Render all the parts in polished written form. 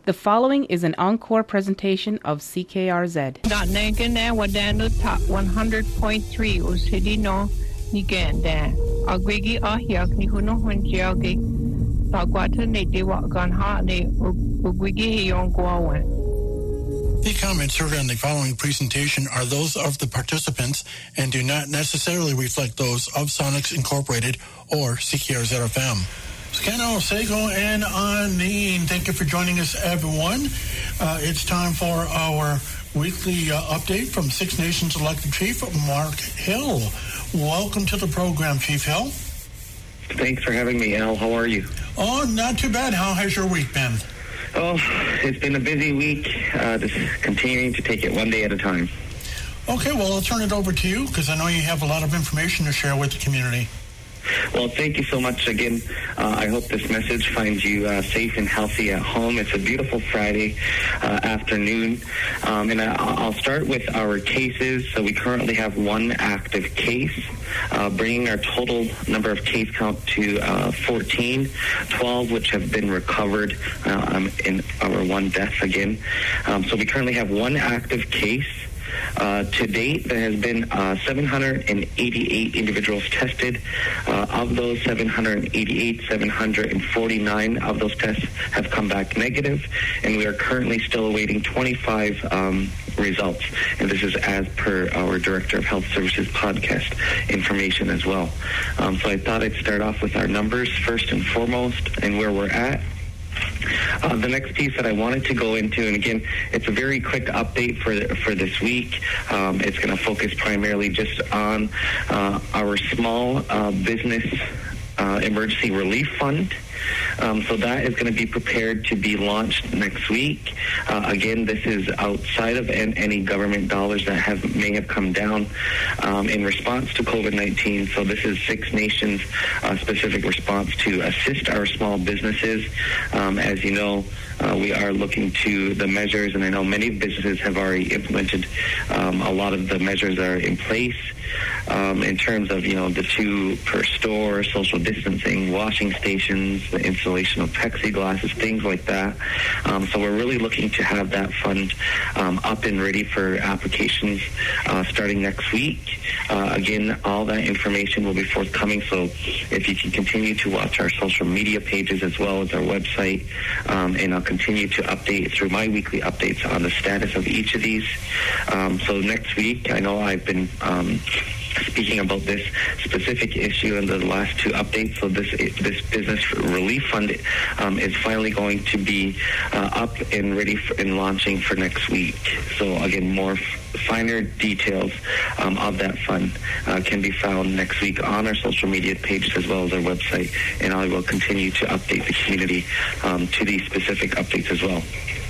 The following is an encore presentation of CKRZ. 100.3 Usidino Niganda. Agwigi Ahiak Nihuno Tagwata Niti Waganha Ugwigi Yongwawan. The comments heard on the following presentation are those of the participants and do not necessarily reflect those of Sonics Incorporated or CKRZ-FM. Scano, Sego, and Anine, thank you for joining us, everyone. It's time for our weekly update from Six Nations elected Chief Mark Hill. Welcome to the program, Chief Hill. Thanks for having me, Al. How are you? Oh, not too bad. How has your week been? Oh, it's been a busy week, just continuing to take it one day at a time. Okay, well, I'll turn it over to you because I know you have a lot of information to share with the community. Well, thank you so much again. I hope this message finds you safe and healthy at home. It's a beautiful Friday afternoon. And I'll start with our cases. So we currently have one active case, bringing our total number of case count to 14, 12 which have been recovered in our one death again. So we currently have one active case. To date, there has been 788 individuals tested. Of those 788, 749 of those tests have come back negative, and we are currently still awaiting 25 results. And this is as per our Director of Health Services podcast information as well. So I thought I'd start off with our numbers first and foremost and where we're at. The next piece that I wanted to go into, and again, it's a very quick update for this week. It's going to focus primarily just on our small business emergency relief fund. So that is going to be prepared to be launched next week. Again, this is outside of any government dollars that may have come down in response to COVID-19. So this is Six Nations specific response to assist our small businesses. As you know, we are looking to the measures, and I know many businesses have already implemented a lot of the measures that are in place in terms of, the 2 per store, social distancing, washing stations, the installation of plexiglasses, things like that. So we're really looking to have that fund up and ready for applications starting next week. Again, all that information will be forthcoming, so if you can continue to watch our social media pages as well as our website, and I'll continue to update through my weekly updates on the status of each of these. So next week, I know I've been speaking about this specific issue in the last 2 updates. So this business relief fund is finally going to be up and ready and launching for next week. So again, more finer details of that fund can be found next week on our social media pages as well as our website, and I will continue to update the community to these specific updates as well.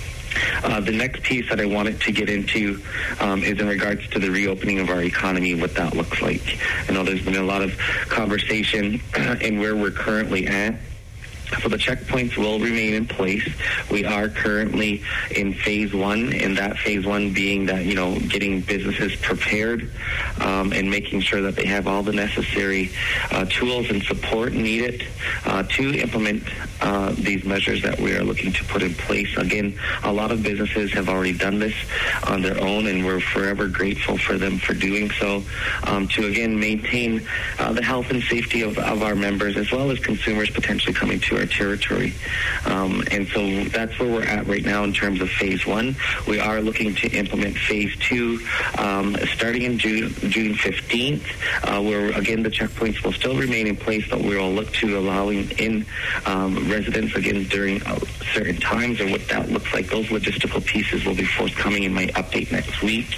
The next piece that I wanted to get into is in regards to the reopening of our economy, what that looks like. I know there's been a lot of conversation in where we're currently at. So the checkpoints will remain in place. We are currently in phase 1, and that phase 1 being that, getting businesses prepared and making sure that they have all the necessary tools and support needed to implement these measures that we are looking to put in place. Again, a lot of businesses have already done this on their own, and we're forever grateful for them for doing so, to, again, maintain the health and safety of our members as well as consumers potentially coming to our territory. And so that's where we're at right now in terms of phase 1. We are looking to implement phase 2 starting in June 15th, where, again, the checkpoints will still remain in place, but we will look to allowing in residents, again, during certain times, and what that looks like. Those logistical pieces will be forthcoming in my update next week,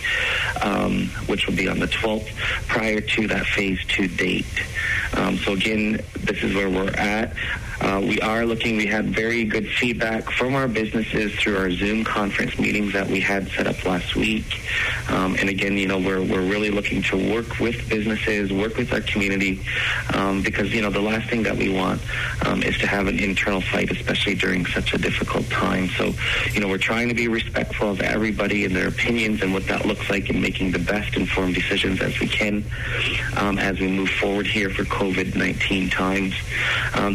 which will be on the 12th, prior to that phase 2 date. So again, this is where we're at. We had very good feedback from our businesses through our Zoom conference meetings that we had set up last week. And again, we're really looking to work with businesses, work with our community, because, the last thing that we want is to have an internal fight, especially during such a difficult time. So, we're trying to be respectful of everybody and their opinions and what that looks like, and making the best informed decisions as we can as we move forward here for COVID-19 times. The next piece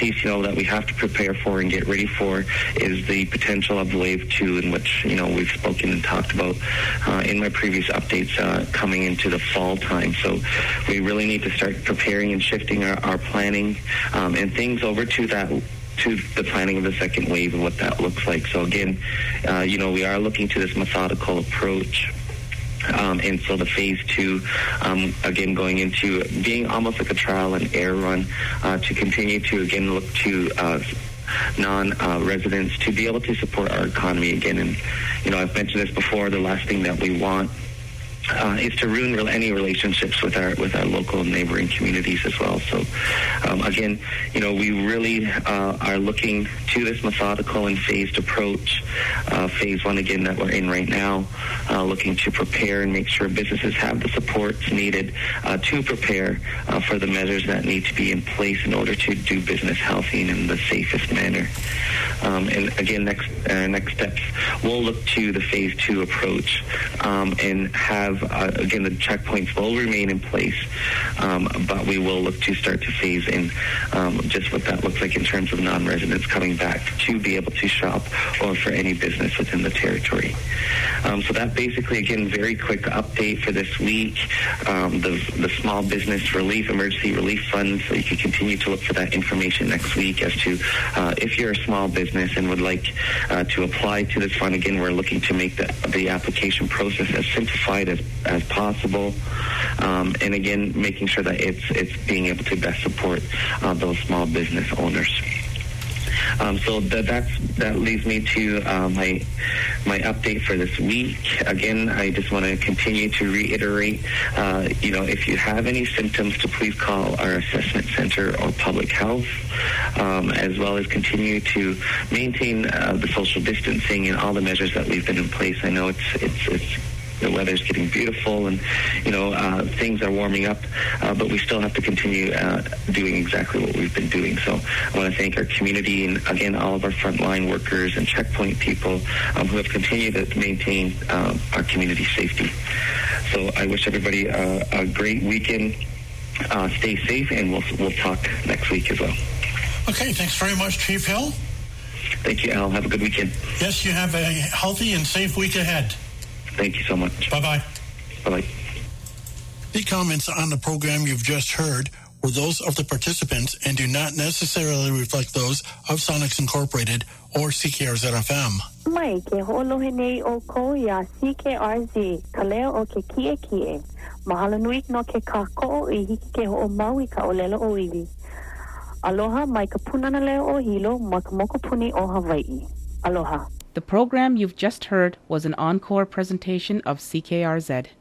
piece, that we have to prepare for and get ready for is the potential of Wave 2, in which, we've spoken and talked about in my previous updates coming into the fall time. So we really need to start preparing and shifting our planning and things over to the planning of the second wave and what that looks like. So again, we are looking to this methodical approach. And so the phase 2, again, going into being almost like a trial and error run to continue to, again, look to non-residents to be able to support our economy again. And, I've mentioned this before, the last thing that we want is to ruin any relationships with our local and neighboring communities as well. So, again, we really are looking to this methodical and phased approach. Phase 1, again, that we're in right now, looking to prepare and make sure businesses have the supports needed to prepare for the measures that need to be in place in order to do business healthy and in the safest manner. And again, next steps, we'll look to the phase 2 approach and have, again, the checkpoints will remain in place, but we will look to start to phase in just what that looks like in terms of non-residents coming back to be able to shop or for any business within the territory. So that basically, again, very quick update for this week. The Small Business Relief, Emergency Relief Fund, so you can continue to look for that information next week as to if you're a small business and would like to apply to this fund. Again, we're looking to make the application process as simplified as possible, and again, making sure that it's being able to best support those small business owners. So that leads me to my update for this week. Again, I just want to continue to reiterate, if you have any symptoms, to please call our assessment center or public health, as well as continue to maintain the social distancing and all the measures that we've been in place. I know it's the weather's getting beautiful and, things are warming up, but we still have to continue doing exactly what we've been doing. So I want to thank our community and, again, all of our frontline workers and checkpoint people who have continued to maintain our community safety. So I wish everybody a great weekend. Stay safe, and we'll talk next week as well. Okay, thanks very much, Chief Hill. Thank you, Al. Have a good weekend. Yes, you have a healthy and safe week ahead. Thank you so much. Bye-bye. Bye-bye. The comments on the program you've just heard were those of the participants and do not necessarily reflect those of Sonics Incorporated or CKRZ-FM. Mai ke ho'olohe nei o ko ia CKRZ, ka leo o ke kie. Mahalo nui no ke kako I hiki ke ho'o maui ka olelo o iwi. Aloha mai ka punana leo o hilo ma ka mokopuni o Hawaii. Aloha. The program you've just heard was an encore presentation of CKRZ.